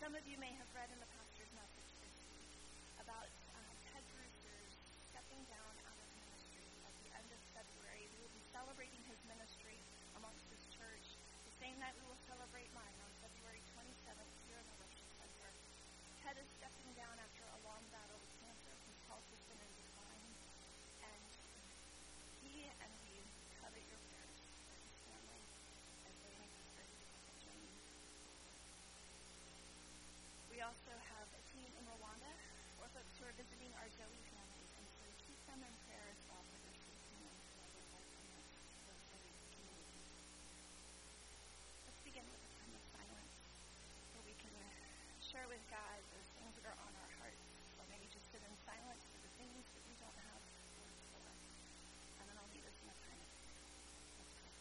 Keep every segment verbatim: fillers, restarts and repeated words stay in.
Some of you may have read in the pastor's message this week about um, Ted Brewster's stepping down out of ministry at the end of February. We will be celebrating his ministry amongst his church the same night we will celebrate mine on February twenty-seventh here in the worship center. Ted is stepping down after a long battle with cancer. His health has been in decline, and he and we covet your prayers for his family as they make this very difficult journey. We also have a team in Rwanda, or folks who are visiting our Zoe families, and so keep them in prayer as well for their safety and for their life in this community. Let's begin with a time of silence where we can share with God those things that are on our hearts, or maybe just sit in silence for the things that we don't have words for. And then I'll lead us in a time of prayer. Let's pray.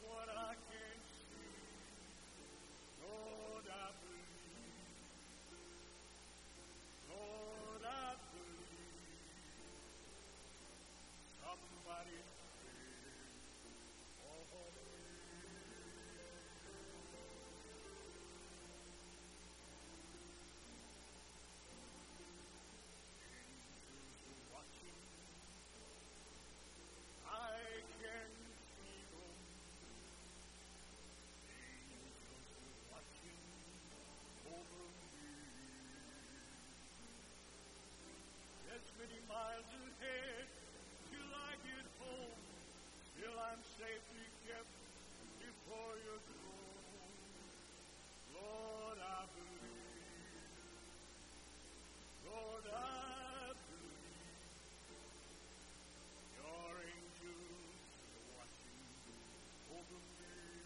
what I can't see. Lord, I believe. Lord, I believe. Somebody prayed for me. Angels watching, I can feel them. Angels watching over me. There's many miles ahead till I get home, till I'm safely kept before your throne. Lord, I believe. Lord, I believe. Your angels are watching over me.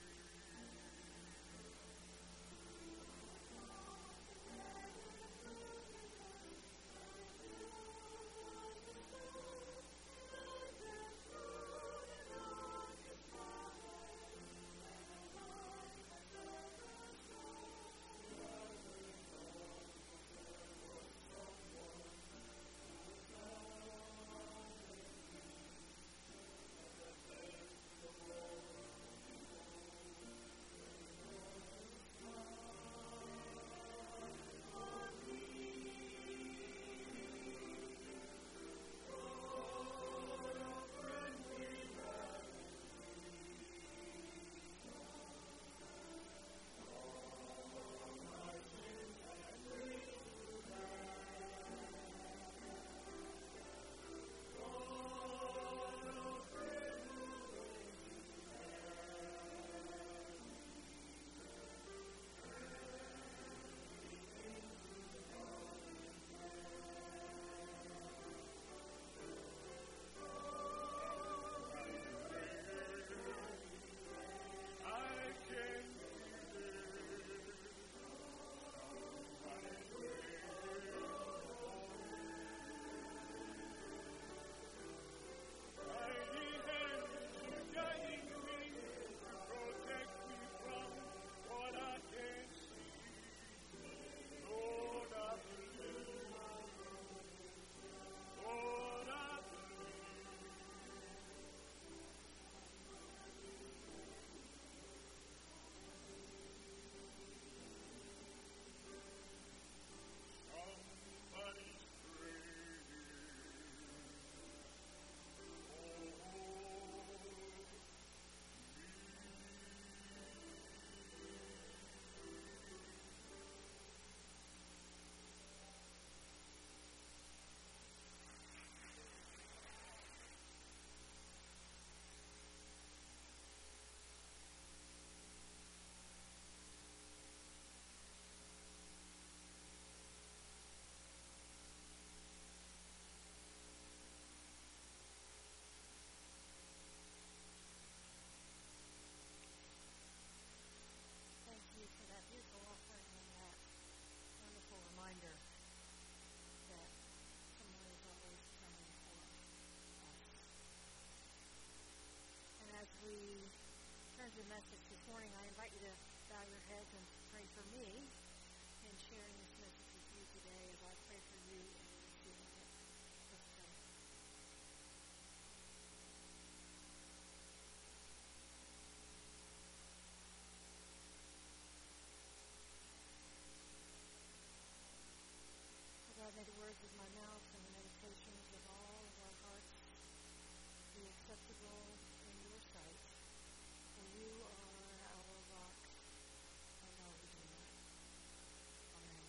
Thank you for that beautiful offering and that wonderful reminder that someone is always praying for us. And as we turn to the message this morning, I invite you to bow your heads and pray for me in sharing this message with you today as I pray for you in receiving it. Let's pray. God, may the words of my mouth and the meditations of all of our hearts be acceptable in your sight, for you are our rock and our redeemer. Amen.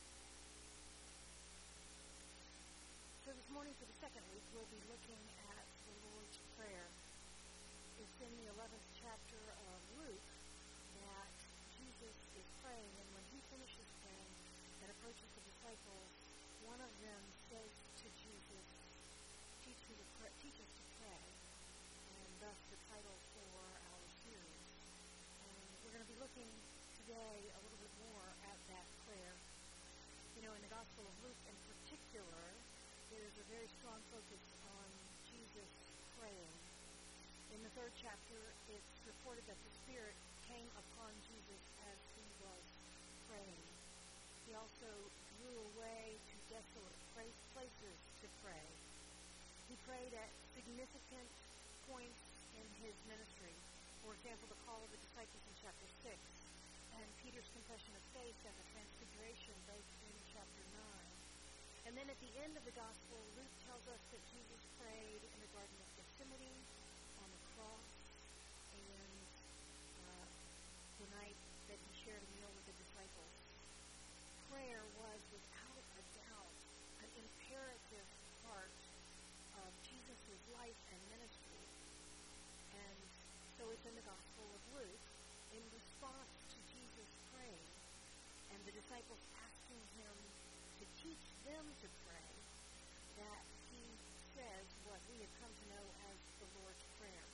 So this morning for the second week, we'll be looking at the Lord's Prayer. It's in the eleventh chapter of Luke that Jesus is praying, and when he finishes praying and approaches the disciples, one of them says to Jesus, teach, me to pray, teach us to pray, and thus the title for our series. And we're going to be looking today a little bit more at that prayer. You know, in the Gospel of Luke in particular, there's a very strong focus on Jesus praying. In the third chapter chapter, it's reported that the Spirit came upon Jesus as he was praying. He also drew away to desolate places to pray. He prayed at significant points in his ministry. For example, the call of the disciples in chapter six, and Peter's confession of faith and the transfiguration, both in chapter nine. And then at the end of the gospel, Luke tells us that Jesus prayed in the Garden of Gethsemane, on the cross, and uh, the night that he shared a meal with the disciples. Prayer was, without a doubt, an imperative part of Jesus' life and ministry. And so it's in the Gospel of Luke, in response to Jesus praying and the disciples asking him to teach them to pray, that he says what we have come to know as the Lord's Prayer.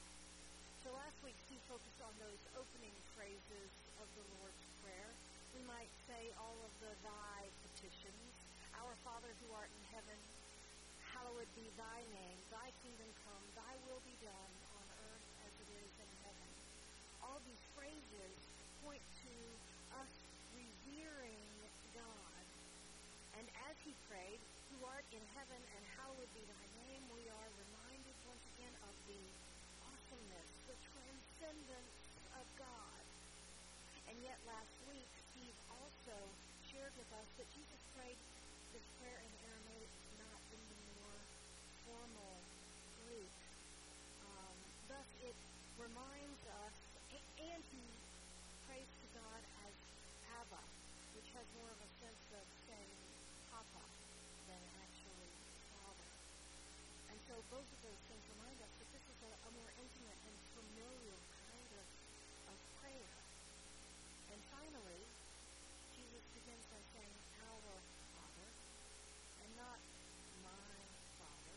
So last week he focused on those opening phrases of the Lord's Prayer. We might say all of the thy petitions. Our Father who art in heaven, hallowed be thy name. Thy kingdom come, thy will be done on earth as it is in heaven. All these phrases point to us revering God. And as he prayed, who art in heaven and hallowed be thy name, we are reminded once again of the awesomeness, the transcendence of God. And yet last week, Steve also shared with us that Jesus prayed this prayer in Aramaic, not in the more formal Greek. Um, thus, it reminds us, and he prays to God as Abba, which has more of a sense of saying Papa than actually Father. And so both of those things remind us that this is a, a more intimate and familiar kind of, of prayer. And finally, Jesus begins by saying, our Father, and not my Father,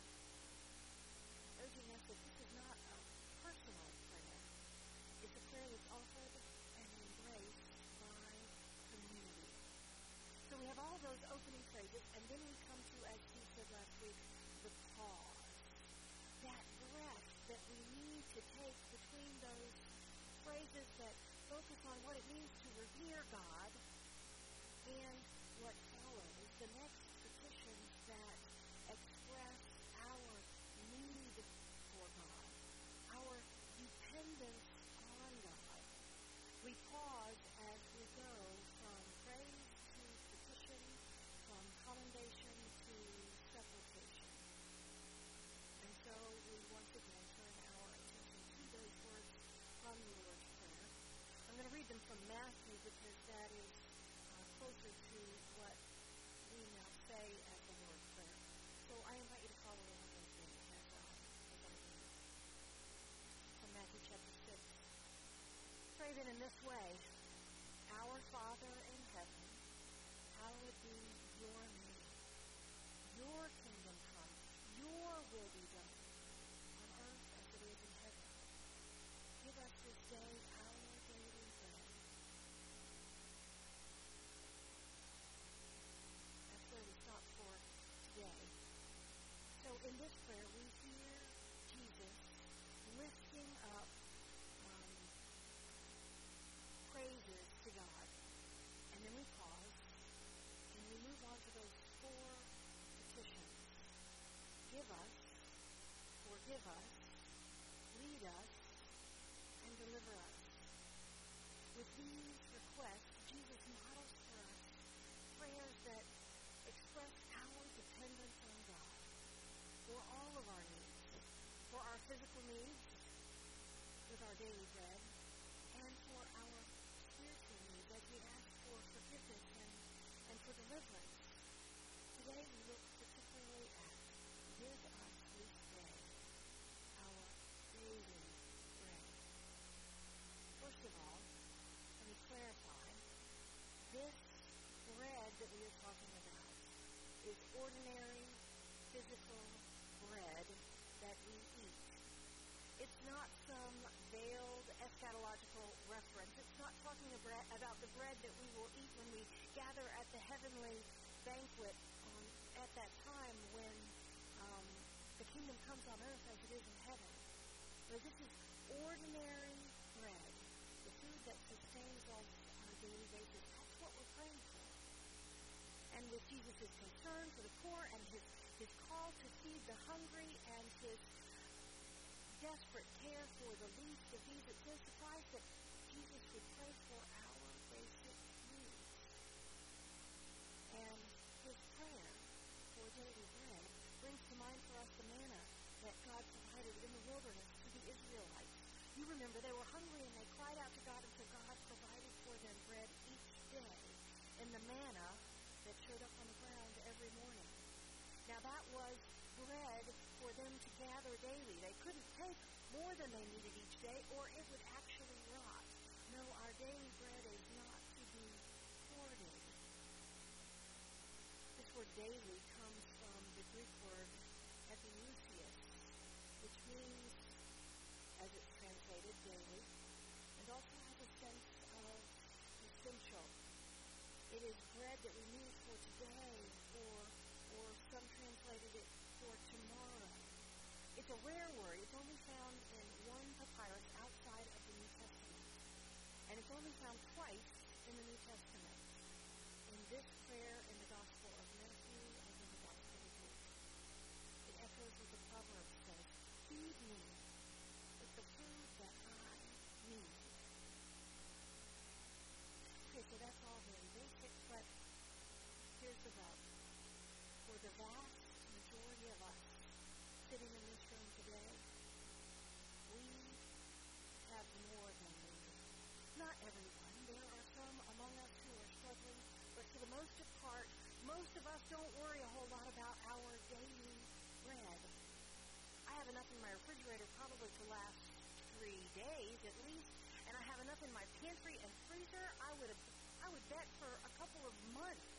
urging us that this is not a personal prayer. It's a prayer that's offered and embraced by community. So we have all those opening phrases, and then we come to, as he said last week, the pause. That breath that we need to take between those phrases that focus on what it means to revere God and what follows, the next petitions that express our need for God, our dependence on God. We pause as we go from praise to petition, from commendation to supplication. And so we once again turn our attention to those words from the Lord's Prayer. I'm going to read them from Matthew because that is uh, closer to what we now say as the Lord's Prayer. So I invite you to follow along with me as, uh, as I read. From Matthew chapter six. Pray then in this way, our Father in heaven, hallowed be your name. Your kingdom come. Your will be done on earth as it is in heaven. Give us this day our daily bread. That's where we stop for today. So in this prayer, we hear Jesus lifting up um, praises to God. And then we pause, and we move on to those four petitions. Give us, forgive us, lead us, and deliver us. With these requests, Jesus models for us prayers that express our dependence on God for all of our needs, for our physical needs with our daily bread, and for our spiritual needs as we ask for forgiveness and, and for deliverance. Today we look particularly at give us this day our daily bread. First of all, let me clarify, this bread that we are talking about is ordinary physical bread that we eat. It's not some veiled eschatological reference. It's not talking about the bread that we will eat when we gather at the heavenly banquet on, at that time when um, the kingdom comes on earth as it is in heaven. But this is ordinary bread, the food that sustains us on a daily basis. That's what we're praying for. And with Jesus' concern for the poor and his, his call to feed the hungry and his desperate care for the least of these, it says to Christ that Jesus would pray for our basic needs. And his prayer for daily bread brings to mind for us the manna that God provided in the wilderness to the Israelites. You remember they were hungry and they cried out to God, and so God provided for them bread each day in the manna that showed up on the ground every morning. Now that was bread for them to gather daily. They couldn't take more than they needed each day, or it would actually rot. No, our daily bread is not to be hoarded. This word daily comes from the Greek word epimousios, which means, as it's translated, daily, and also has a sense of essential. It is bread that we need for today, or or some translated it for tomorrow. It's a rare word. It's only found in one papyrus outside of the New Testament. And it's only found twice in the New Testament. In this prayer in the Gospel of Matthew and in the Gospel of Luke. It echoes what the proverb says, feed me with the food that I need. Okay, so that's all very basic, but here's the rub. For the vast majority of us sitting in this room today, we have more than we need. Not everyone. There are some among us who are struggling, but for the most part, most of us don't worry a whole lot about our daily bread. I have enough in my refrigerator probably to last three days at least, and I have enough in my pantry and freezer, I would have, I would bet, for a couple of months.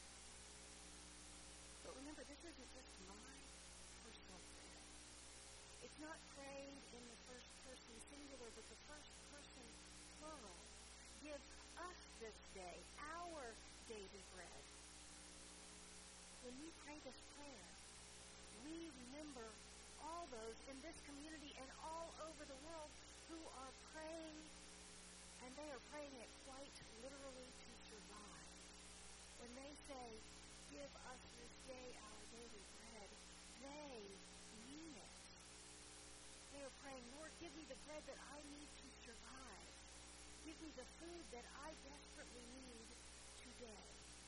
But remember, this isn't just my personal prayer. It's not prayed in the first person singular, but the first person plural. Give us this day our daily bread. When we pray this prayer, we remember all those in this community and all over the world who are praying, and they are praying it quite literally to survive. When they say, give us this day our daily bread, they mean it. They are praying, Lord, give me the bread that I need to survive. Give me the food that I desperately need today.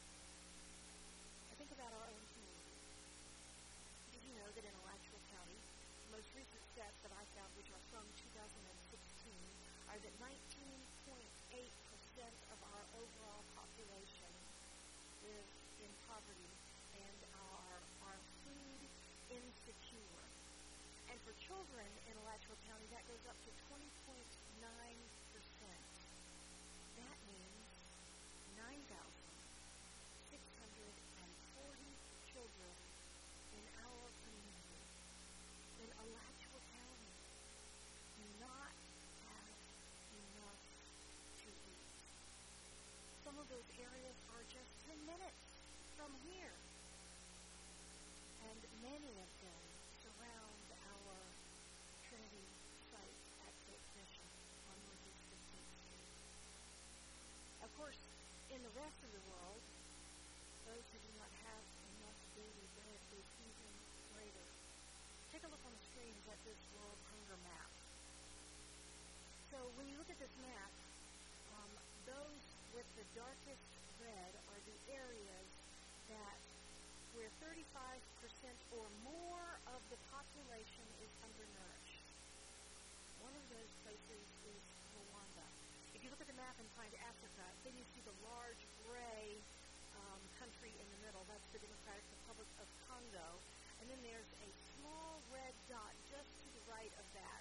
I think about our own community. Did you know that in Alachua County, the most recent stats that I found, which are from two thousand sixteen, are that nineteen point eight percent of our overall population live in poverty and are, are food insecure. And for children in Alachua County, that goes up to twenty point nine percent. That means nine thousand six hundred forty children in our community, in Alachua County, do not have enough to eat. Some of those areas are just ten minutes from here. And many of them surround our Trinity site at Faith Mission on Northeast fifteenth Street. Of course, in the rest of the world, those who do not have enough daily bread is even greater. Take a look on the screens at this World Hunger Map. So when you look at this map, um, those with the darkest red are the areas that where thirty-five percent or more of the population is undernourished. One of those places is Rwanda. If you look at the map and find Africa, then you see the large gray um, country in the middle. That's the Democratic Republic of Congo. And then there's a small red dot just to the right of that,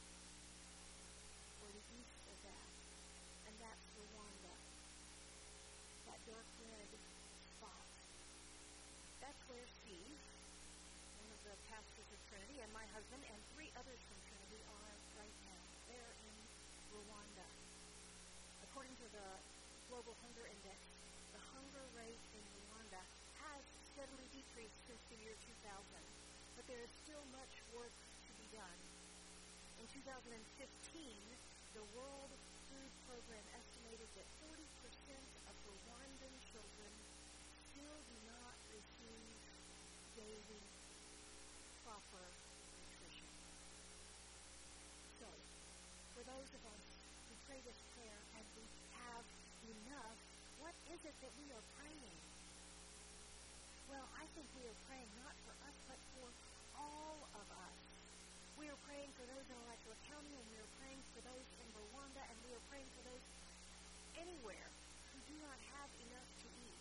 or the east of that. And that's Rwanda. That dark red spot. That's where Steve, one of the pastors of Trinity, and my husband, and three others from Trinity are right now. They're in Rwanda. According to the Global Hunger Index, the hunger rate in Rwanda has steadily decreased since the year two thousand, but there is still much work to be done. In two thousand fifteen, the World Food Program estimated that forty percent of Rwandan children still do not receive daily proper nutrition. So, for those of us who pray this prayer and we have enough, what is it that we are praying? Well, I think we are praying not for us, but for all of us. We are praying for those in Alachua County, and we are praying for those in Rwanda, and we are praying for those anywhere who do not have enough to eat.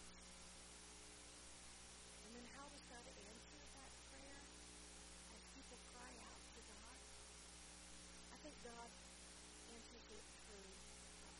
And then how does God answer that prayer as people cry out to God? I think God answers it through us.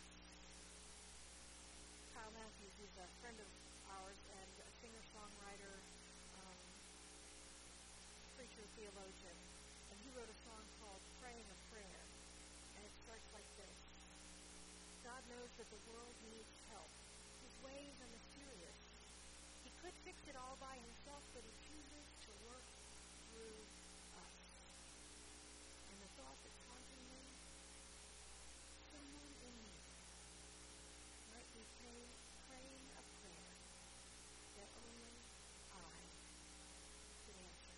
Kyle Matthews is a friend of ours and a singer-songwriter, um, preacher, theologian, and he wrote a song called Praying a Prayer, and it starts like this. God knows that the world needs help. His ways are mysterious. He could fix it all by himself, but he chooses to work through us. And the thought that's haunting me, someone in me might be pray, praying a prayer that only I could answer.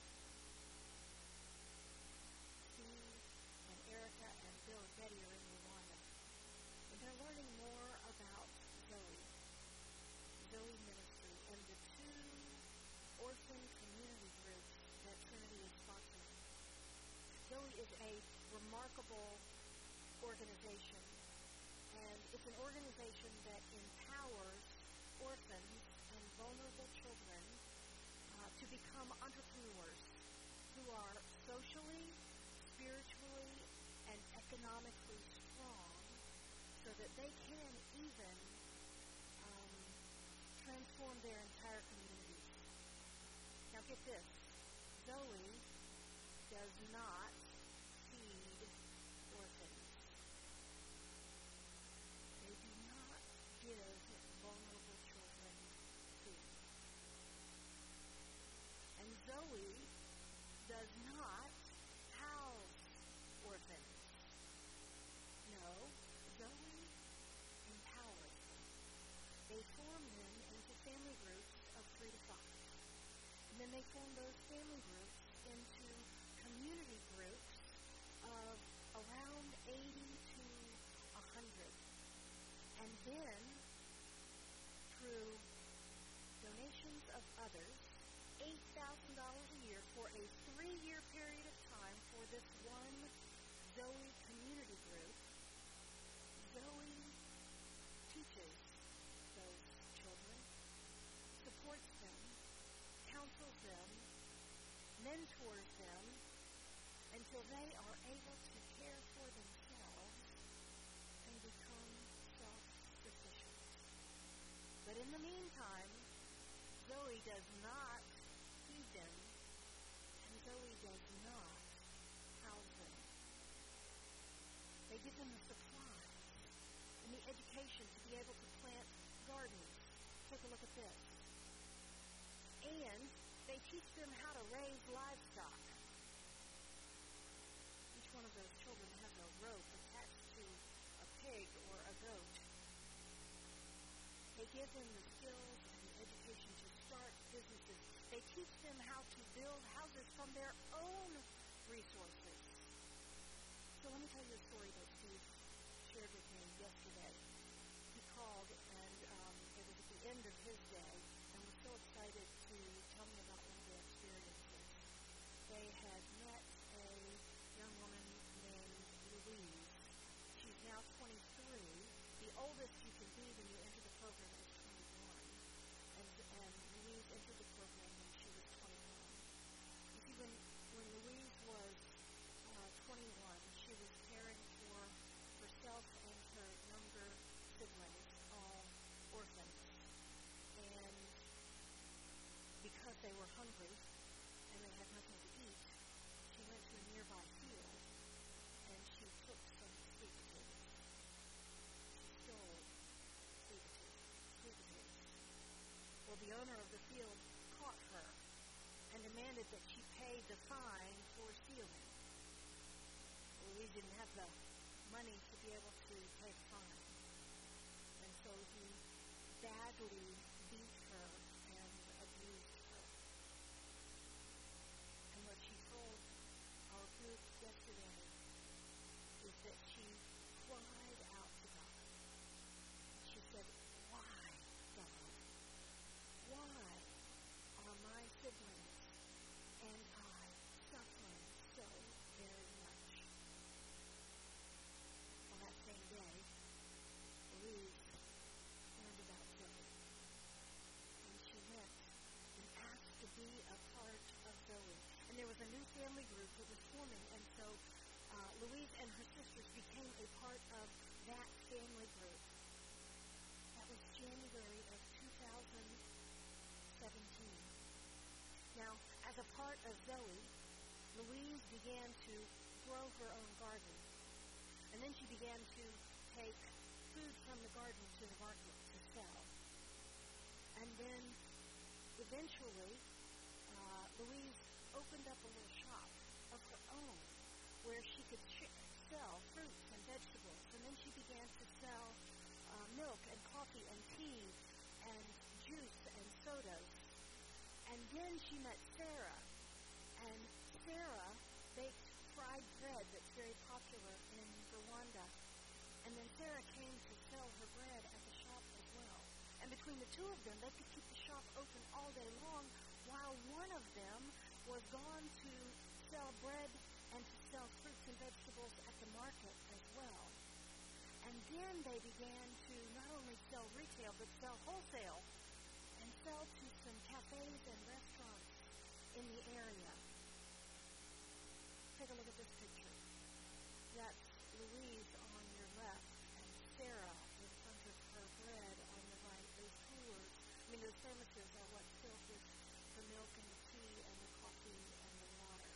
Steve and Erica and Bill and Betty are in Rwanda, and they're learning more about Zoe, Zoe Ministry, and the two orphan community groups that Trinity is sponsoring. Zoe is a remarkable organization, and it's an organization that empowers orphans and vulnerable children uh, to become entrepreneurs who are socially, spiritually, and economically strong so that they can even um, transform their entire communities. Now get this, Zoe does not feed orphans. They do not give vulnerable children food. And Zoe does not house orphans. No, Zoe empowers them. They form them into family groups of three to five. And then they form those family groups into community groups of around eighty to one hundred. And then, through donations of others, eight thousand dollars a year for a three-year period of time for this one Zoe community group, Zoe teaches those children, supports them, counsels them, mentors them, until they are able to care for themselves and become self-sufficient. But in the meantime, Zoe does not feed them, and Zoe does not house them. They give them the supplies and the education to be able to plant gardens. Take a look at this. And they teach them how to raise livestock. Each one of those children has a rope attached to a pig or a goat. They give them the skills and the education to start businesses. They teach them how to build houses from their own resources. So let me tell you a story that Steve shared with me yesterday. He called, and um, it was at the end of his day, and was so excited to tell me about one of their experiences. They had met a young woman named Louise. She's now twenty-three. The oldest you can be when you enter the program is twenty-one. And, and Louise entered the program when she was twenty-one. You see, when, when Louise was uh, twenty-one, she was caring for herself and her younger siblings, all orphans. And because they were hungry and they had nothing to eat, she went to a nearby field and she took some sweet potatoes. She stole sweet potatoes. Sweet potatoes. Well, the owner of the field caught her and demanded that she pay the fine for stealing. Louise didn't have have the money to be able to pay the fine. And so he badly beat her and abused her. And what she told our group yesterday is that she cried out to God. She said, "Why, God? Why are my siblings and I suffering so very much?" On that same day, Louise learned about Zoe. And she went and asked to be a part of Zoe. And there was a new family group that was forming, and so uh, Louise and her sisters became a part of that family group. That was January of two thousand seventeen. Now, as a part of Zoe, Louise began to grow her own garden. And then she began to take food from the garden to the market to sell. And then, eventually, uh, Louise opened up a little shop of her own where she could sh- sell fruits and vegetables. And then she began to sell uh, milk and coffee and tea and juice and sodas. And then she met Sarah. And Sarah baked fried bread that's very popular in Rwanda. And then Sarah came to sell her bread at the shop as well. And between the two of them, they could keep the shop open all day long, while one of them was gone to sell bread and to sell fruits and vegetables at the market as well. And then they began to not only sell retail, but sell wholesale and sell to some cafes and restaurants in the area. Take a look at this picture. That's Louise on your left and Sarah in front of her bread on the right. Those coolers, I mean, those thermoses are what's filled with the milk and the tea and the coffee and the water.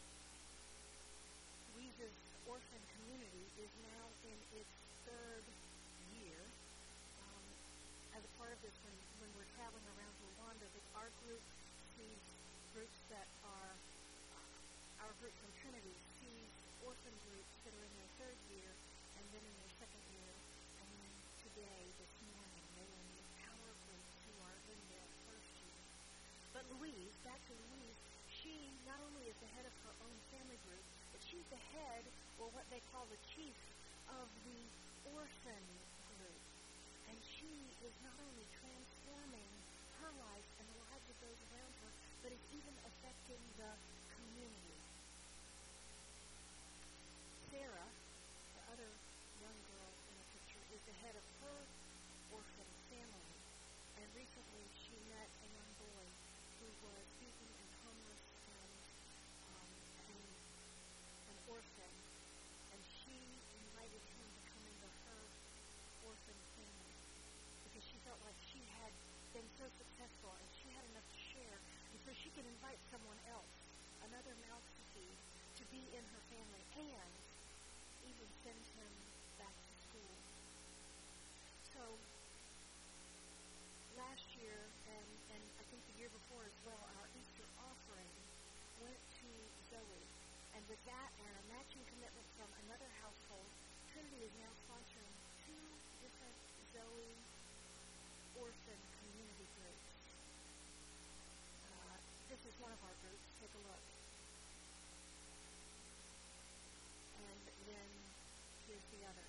Louise's orphan community is now in its third year. Um, as a part of this, when, when we're traveling around Rwanda, that our group sees groups that are, uh, our group from Trinity sees orphan groups that are in their third year and then in their second year. And then today, this morning, they will meet our groups who are in their first year. But Louise, back to Louise, she not only is the head of her own family group, but she's the head, or what they call the chief, of the orphan group. And she is not only transforming her life and the lives of those around her, but is even affecting the community. Sarah, the other young girl in the picture, is the head of her orphan family. And recently she met a young boy who was beaten and homeless and, um, and an orphan. And she invited him to come into her orphan family because she felt like she had been so successful and she had enough to share. And so she could invite someone else, another mouth to feed, to be in her family and even send him back to school. So last year, and, and I think the year before as well, our Easter offering went to Zoe. And with that and a matching commitment from another household, Trinity is now sponsoring two different Zoe orphan community groups. Uh, this is one of our groups. Take a look. And then here's the other.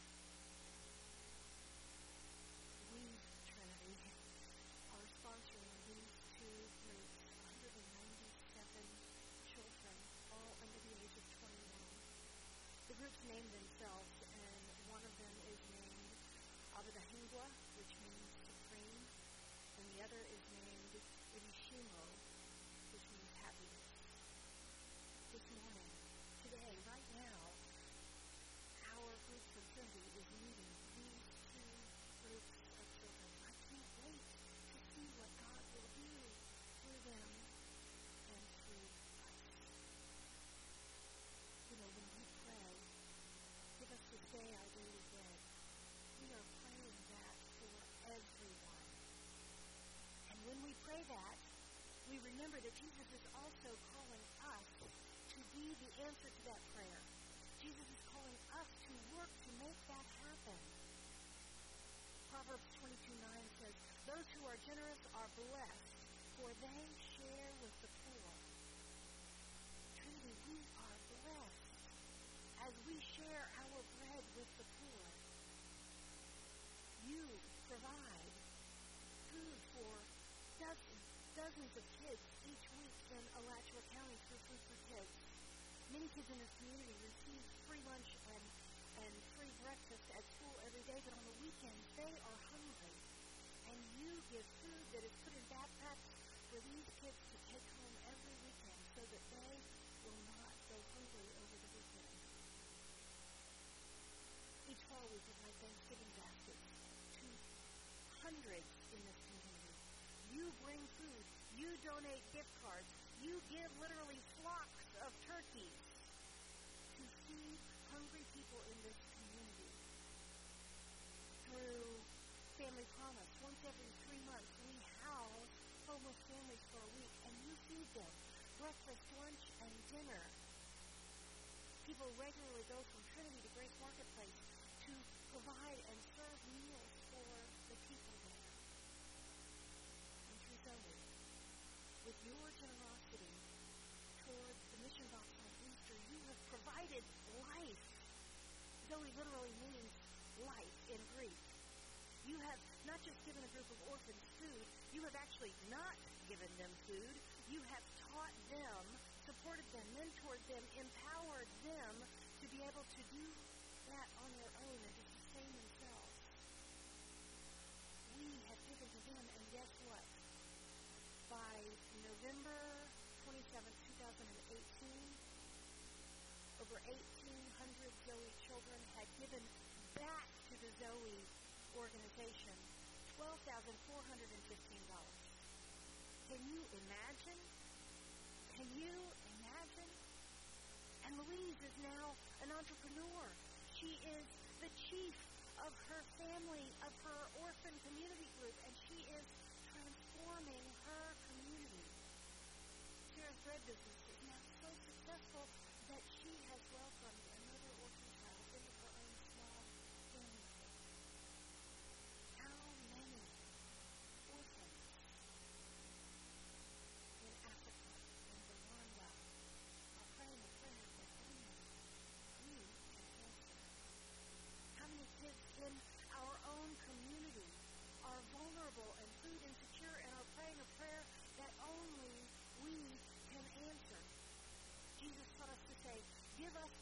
We, Trinity, are sponsoring these two groups, one hundred ninety-seven children, all under the age of twenty-one. The groups name themselves, and one of them is named Abadahingwa, which means supreme, and the other is named Ibishimo, which means happiness. This morning, today, right now, our group from Trinity is meeting these two groups of children. I can't wait to see what God will do through them and through us. You know, when we pray, give us this day our daily bread, we are praying that for everyone. And when we pray that, we remember that Jesus is also calling us to be the answer to that prayer. Jesus is calling us make that happen. Proverbs twenty-two nine says, those who are generous are blessed, for they share with the poor. Trinity, we are blessed as we share our bread with the poor. You provide food for dozens, dozens of kids each week in Alachua County through Food for Kids. Many kids in this community receive free lunch and, and free breakfast at school every day, but on the weekends they are hungry. And you give food that is put in backpacks for these kids to take home every weekend so that they will not go hungry over the weekend. Each fall we provide Thanksgiving baskets to hundreds in this community. You bring food. You donate gift cards. You give literally flocks of turkeys to feed hungry people in this community. Through Family Promise, once every three months, we house homeless families for a week, and you feed them breakfast, lunch, and dinner. People regularly go from Trinity to Grace Marketplace to provide and serve meals for the people there. And through Zoe, with your generosity toward the mission box on Easter, you have provided life. Zoe literally means life in Greek. You have not just given a group of orphans food, you have actually not given them food. You have taught them, supported them, mentored them, empowered them to be able to do that on their own and to sustain themselves. We have given to them, and guess what? By November twenty-seventh, twenty eighteen, over eighteen hundred Zoe children had given back to the Zoe organization twelve thousand four hundred fifteen dollars. Can you imagine? Can you imagine? And Louise is now an entrepreneur. She is the chief of her family, of her orphan community group, and she is transforming her community. Sarah's bread business is now so successful that she has welcomed another orphan child into her own small family. How many orphans in Africa and Rwanda are praying a prayer that only you can answer? How many kids in our own community are vulnerable and food insecure and are praying a prayer that only we can answer? Jesus taught us to say, give us